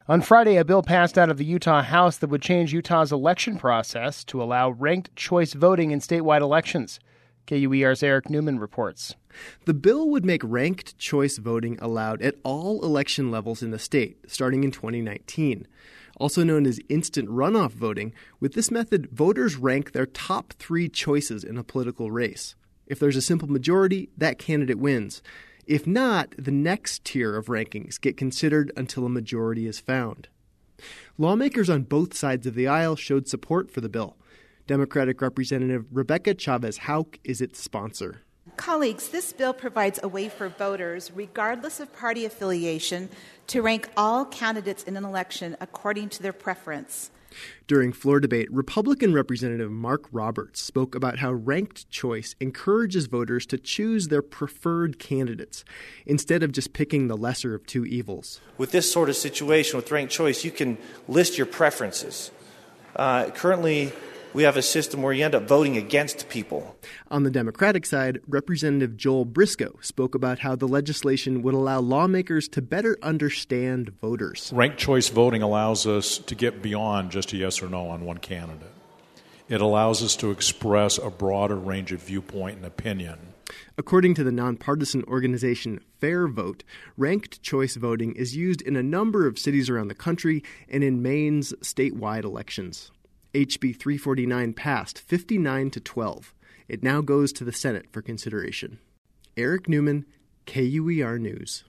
On Friday, a bill passed out of the Utah House that would change Utah's election process to allow ranked choice voting in statewide elections. KUER's Eric Newman reports. The bill would make ranked choice voting allowed at all election levels in the state, starting in 2019. Also known as instant runoff voting, with this method, voters rank their top 3 choices in a political race. If there's a simple majority, that candidate wins. If not, the next tier of rankings get considered until a majority is found. Lawmakers on both sides of the aisle showed support for the bill. Democratic Representative Rebecca Chavez-Houck is its sponsor. Colleagues, this bill provides a way for voters, regardless of party affiliation, to rank all candidates in an election according to their preference. During floor debate, Republican Representative Mark Roberts spoke about how ranked choice encourages voters to choose their preferred candidates instead of just picking the lesser of two evils. With this sort of situation with ranked choice, you can list your preferences. Currently, we have a system where you end up voting against people. On the Democratic side, Representative Joel Briscoe spoke about how the legislation would allow lawmakers to better understand voters. Ranked choice voting allows us to get beyond just a yes or no on one candidate. It allows us to express a broader range of viewpoint and opinion. According to the nonpartisan organization Fair Vote, ranked choice voting is used in a number of cities around the country and in Maine's statewide elections. HB 349 passed 59-12. It now goes to the Senate for consideration. Eric Newman, KUER News.